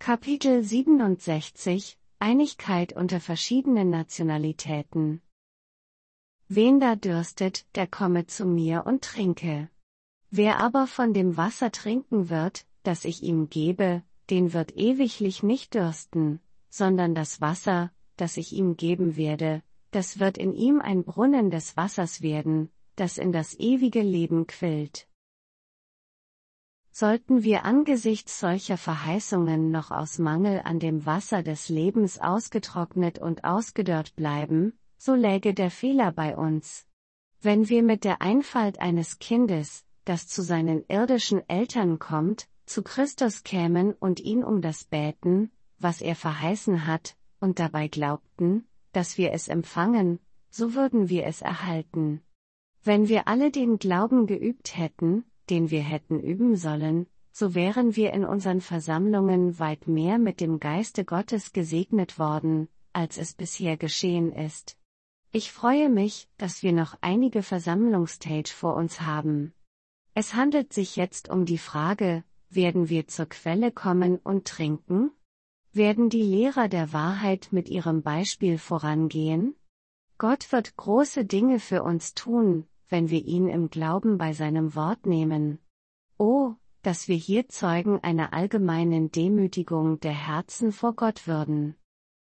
Kapitel 67 – Einigkeit unter verschiedenen Nationalitäten. Wen da dürstet, der komme zu mir und trinke. Wer aber von dem Wasser trinken wird, das ich ihm gebe, den wird ewiglich nicht dürsten, sondern das Wasser, das ich ihm geben werde, das wird in ihm ein Brunnen des Wassers werden, das in das ewige Leben quillt. Sollten wir angesichts solcher Verheißungen noch aus Mangel an dem Wasser des Lebens ausgetrocknet und ausgedörrt bleiben, so läge der Fehler bei uns. Wenn wir mit der Einfalt eines Kindes, das zu seinen irdischen Eltern kommt, zu Christus kämen und ihn um das bäten, was er verheißen hat, und dabei glaubten, dass wir es empfangen, so würden wir es erhalten. Wenn wir alle den Glauben geübt hätten, den wir hätten üben sollen, so wären wir in unseren Versammlungen weit mehr mit dem Geiste Gottes gesegnet worden, als es bisher geschehen ist. Ich freue mich, dass wir noch einige Versammlungsstage vor uns haben. Es handelt sich jetzt um die Frage, werden wir zur Quelle kommen und trinken? Werden die Lehrer der Wahrheit mit ihrem Beispiel vorangehen? Gott wird große Dinge für uns tun, wenn wir ihn im Glauben bei seinem Wort nehmen. Oh, dass wir hier Zeugen einer allgemeinen Demütigung der Herzen vor Gott würden.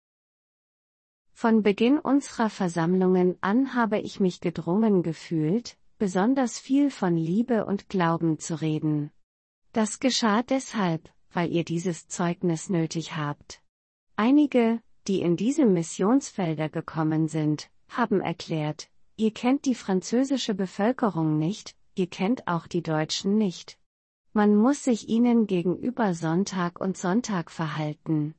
Von Beginn unserer Versammlungen an habe ich mich gedrungen gefühlt, besonders viel von Liebe und Glauben zu reden. Das geschah deshalb, weil ihr dieses Zeugnis nötig habt. Einige, die in diese Missionsfelder gekommen sind, haben erklärt, ihr kennt die französische Bevölkerung nicht, ihr kennt auch die Deutschen nicht. Man muss sich ihnen gegenüber Sonntag und Sonntag verhalten.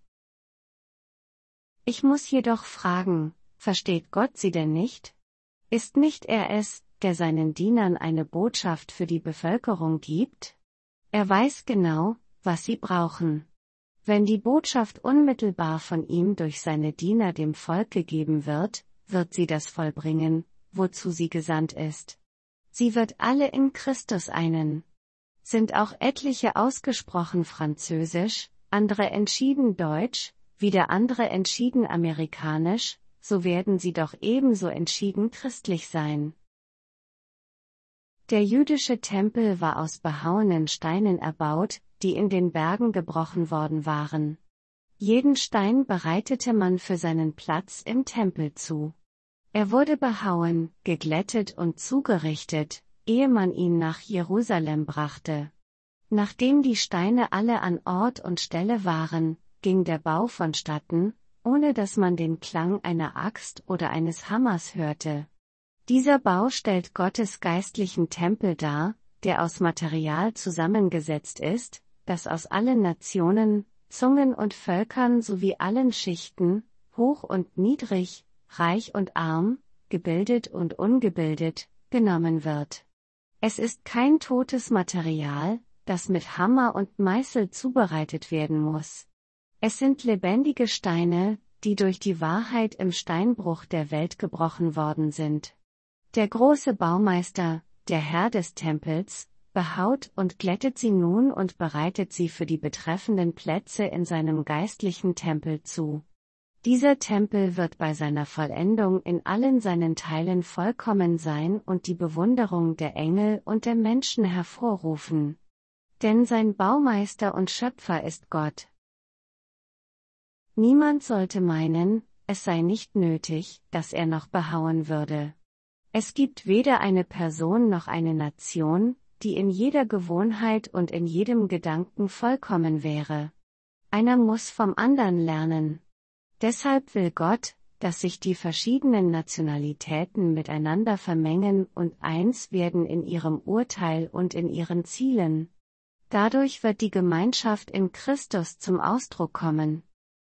Ich muss jedoch fragen, versteht Gott sie denn nicht? Ist nicht er es, der seinen Dienern eine Botschaft für die Bevölkerung gibt? Er weiß genau, was sie brauchen. Wenn die Botschaft unmittelbar von ihm durch seine Diener dem Volk gegeben wird, wird sie das vollbringen, wozu sie gesandt ist. Sie wird alle in Christus einen. Sind auch etliche ausgesprochen Französisch, andere entschieden Deutsch, wieder andere entschieden Amerikanisch, so werden sie doch ebenso entschieden christlich sein. Der jüdische Tempel war aus behauenen Steinen erbaut, die in den Bergen gebrochen worden waren. Jeden Stein bereitete man für seinen Platz im Tempel zu. Er wurde behauen, geglättet und zugerichtet, ehe man ihn nach Jerusalem brachte. Nachdem die Steine alle an Ort und Stelle waren, ging der Bau vonstatten, ohne dass man den Klang einer Axt oder eines Hammers hörte. Dieser Bau stellt Gottes geistlichen Tempel dar, der aus Material zusammengesetzt ist, das aus allen Nationen, Zungen und Völkern sowie allen Schichten, hoch und niedrig, reich und arm, gebildet und ungebildet, genommen wird. Es ist kein totes Material, das mit Hammer und Meißel zubereitet werden muss. Es sind lebendige Steine, die durch die Wahrheit im Steinbruch der Welt gebrochen worden sind. Der große Baumeister, der Herr des Tempels, behaut und glättet sie nun und bereitet sie für die betreffenden Plätze in seinem geistlichen Tempel zu. Dieser Tempel wird bei seiner Vollendung in allen seinen Teilen vollkommen sein und die Bewunderung der Engel und der Menschen hervorrufen. Denn sein Baumeister und Schöpfer ist Gott. Niemand sollte meinen, es sei nicht nötig, dass er noch behauen würde. Es gibt weder eine Person noch eine Nation, die in jeder Gewohnheit und in jedem Gedanken vollkommen wäre. Einer muss vom anderen lernen. Deshalb will Gott, dass sich die verschiedenen Nationalitäten miteinander vermengen und eins werden in ihrem Urteil und in ihren Zielen. Dadurch wird die Gemeinschaft in Christus zum Ausdruck kommen.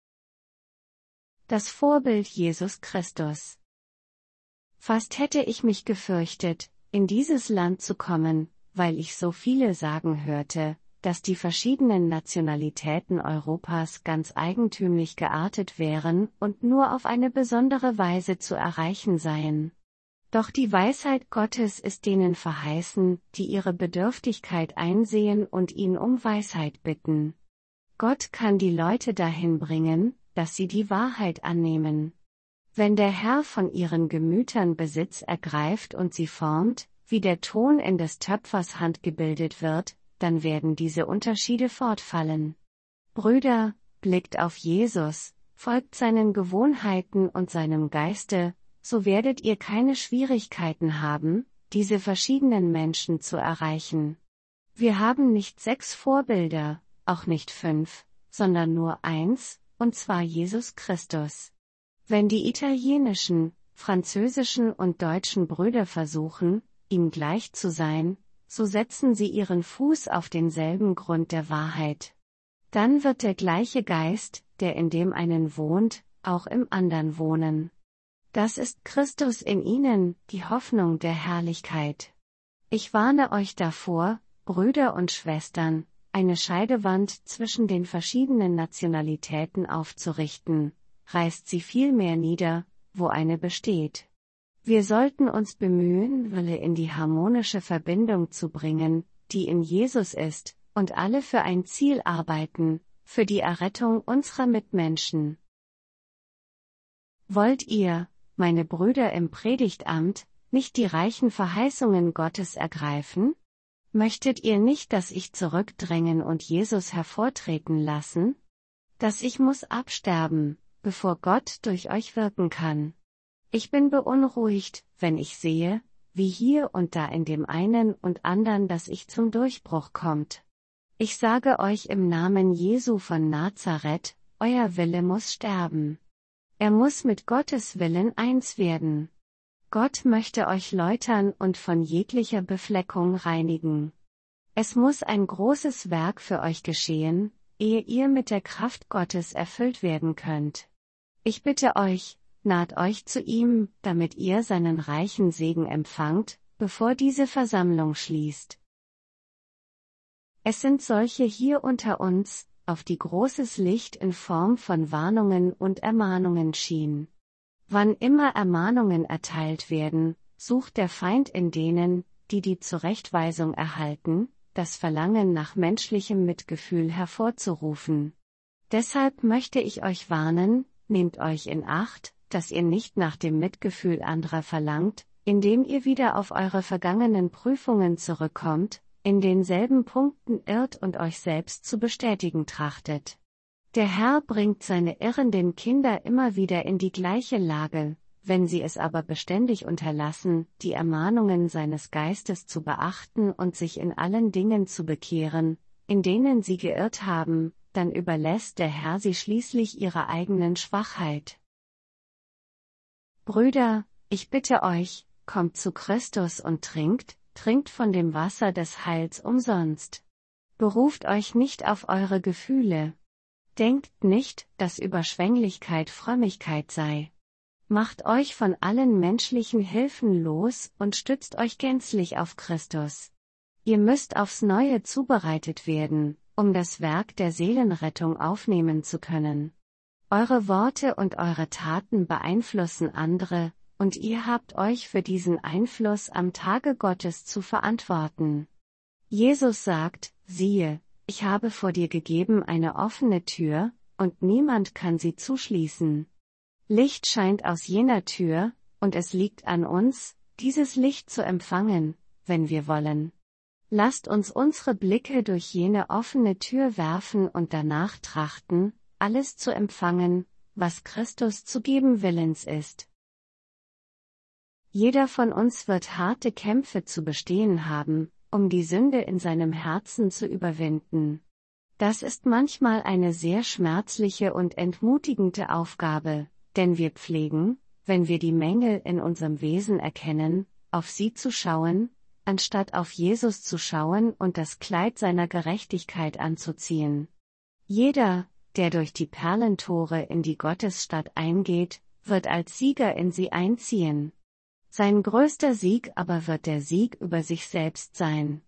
Das Vorbild Jesus Christus. Fast hätte ich mich gefürchtet, in dieses Land zu kommen, weil ich so viele sagen hörte, dass die verschiedenen Nationalitäten Europas ganz eigentümlich geartet wären und nur auf eine besondere Weise zu erreichen seien. Doch die Weisheit Gottes ist denen verheißen, die ihre Bedürftigkeit einsehen und ihn um Weisheit bitten. Gott kann die Leute dahin bringen, dass sie die Wahrheit annehmen. Wenn der Herr von ihren Gemütern Besitz ergreift und sie formt, wie der Ton in des Töpfers Hand gebildet wird, dann werden diese Unterschiede fortfallen. Brüder, blickt auf Jesus, folgt seinen Gewohnheiten und seinem Geiste, so werdet ihr keine Schwierigkeiten haben, diese verschiedenen Menschen zu erreichen. Wir haben nicht 6 Vorbilder, auch nicht 5, sondern nur 1, und zwar Jesus Christus. Wenn die italienischen, französischen und deutschen Brüder versuchen, ihm gleich zu sein, so setzen sie ihren Fuß auf denselben Grund der Wahrheit. Dann wird der gleiche Geist, der in dem einen wohnt, auch im anderen wohnen. Das ist Christus in ihnen, die Hoffnung der Herrlichkeit. Ich warne euch davor, Brüder und Schwestern, eine Scheidewand zwischen den verschiedenen Nationalitäten aufzurichten, reißt sie vielmehr nieder, wo eine besteht. Wir sollten uns bemühen, Wille in die harmonische Verbindung zu bringen, die in Jesus ist, und alle für ein Ziel arbeiten, für die Errettung unserer Mitmenschen. Wollt ihr, meine Brüder im Predigtamt, nicht die reichen Verheißungen Gottes ergreifen? Möchtet ihr nicht, dass ich zurückdrängen und Jesus hervortreten lassen? Dass ich muss absterben, bevor Gott durch euch wirken kann. Ich bin beunruhigt, wenn ich sehe, wie hier und da in dem einen und anderen das Ich zum Durchbruch kommt. Ich sage euch im Namen Jesu von Nazareth, euer Wille muss sterben. Er muss mit Gottes Willen eins werden. Gott möchte euch läutern und von jeglicher Befleckung reinigen. Es muss ein großes Werk für euch geschehen, ehe ihr mit der Kraft Gottes erfüllt werden könnt. Ich bitte euch, naht euch zu ihm, damit ihr seinen reichen Segen empfangt, bevor diese Versammlung schließt. Es sind solche hier unter uns, auf die großes Licht in Form von Warnungen und Ermahnungen schien. Wann immer Ermahnungen erteilt werden, sucht der Feind in denen, die die Zurechtweisung erhalten, das Verlangen nach menschlichem Mitgefühl hervorzurufen. Deshalb möchte ich euch warnen, nehmt euch in Acht, dass ihr nicht nach dem Mitgefühl anderer verlangt, indem ihr wieder auf eure vergangenen Prüfungen zurückkommt, in denselben Punkten irrt und euch selbst zu bestätigen trachtet. Der Herr bringt seine irrenden Kinder immer wieder in die gleiche Lage, wenn sie es aber beständig unterlassen, die Ermahnungen seines Geistes zu beachten und sich in allen Dingen zu bekehren, in denen sie geirrt haben, dann überlässt der Herr sie schließlich ihrer eigenen Schwachheit. Brüder, ich bitte euch, kommt zu Christus und trinkt von dem Wasser des Heils umsonst. Beruft euch nicht auf eure Gefühle. Denkt nicht, dass Überschwänglichkeit Frömmigkeit sei. Macht euch von allen menschlichen Hilfen los und stützt euch gänzlich auf Christus. Ihr müsst aufs Neue zubereitet werden, um das Werk der Seelenrettung aufnehmen zu können. Eure Worte und eure Taten beeinflussen andere, und ihr habt euch für diesen Einfluss am Tage Gottes zu verantworten. Jesus sagt, siehe, ich habe vor dir gegeben eine offene Tür, und niemand kann sie zuschließen. Licht scheint aus jener Tür, und es liegt an uns, dieses Licht zu empfangen, wenn wir wollen. Lasst uns unsere Blicke durch jene offene Tür werfen und danach trachten, alles zu empfangen, was Christus zu geben willens ist. Jeder von uns wird harte Kämpfe zu bestehen haben, um die Sünde in seinem Herzen zu überwinden. Das ist manchmal eine sehr schmerzliche und entmutigende Aufgabe, denn wir pflegen, wenn wir die Mängel in unserem Wesen erkennen, auf sie zu schauen, anstatt auf Jesus zu schauen und das Kleid seiner Gerechtigkeit anzuziehen. Jeder, der durch die Perlentore in die Gottesstadt eingeht, wird als Sieger in sie einziehen. Sein größter Sieg aber wird der Sieg über sich selbst sein.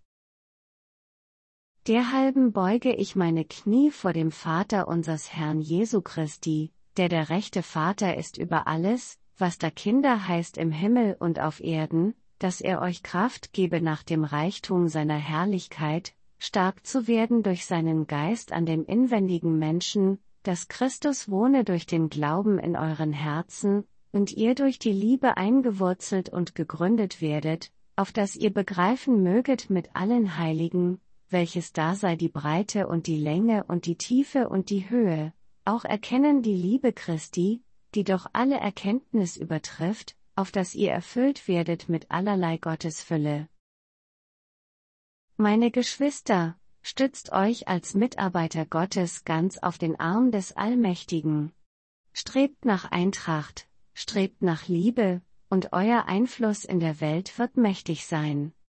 Derhalben beuge ich meine Knie vor dem Vater unseres Herrn Jesu Christi, der rechte Vater ist über alles, was da Kinder heißt im Himmel und auf Erden, dass er euch Kraft gebe nach dem Reichtum seiner Herrlichkeit, stark zu werden durch seinen Geist an dem inwendigen Menschen, dass Christus wohne durch den Glauben in euren Herzen, und ihr durch die Liebe eingewurzelt und gegründet werdet, auf dass ihr begreifen möget mit allen Heiligen, welches da sei die Breite und die Länge und die Tiefe und die Höhe, auch erkennen die Liebe Christi, die doch alle Erkenntnis übertrifft, auf dass ihr erfüllt werdet mit allerlei Gottesfülle. Meine Geschwister, stützt euch als Mitarbeiter Gottes ganz auf den Arm des Allmächtigen. Strebt nach Eintracht, strebt nach Liebe, und euer Einfluss in der Welt wird mächtig sein.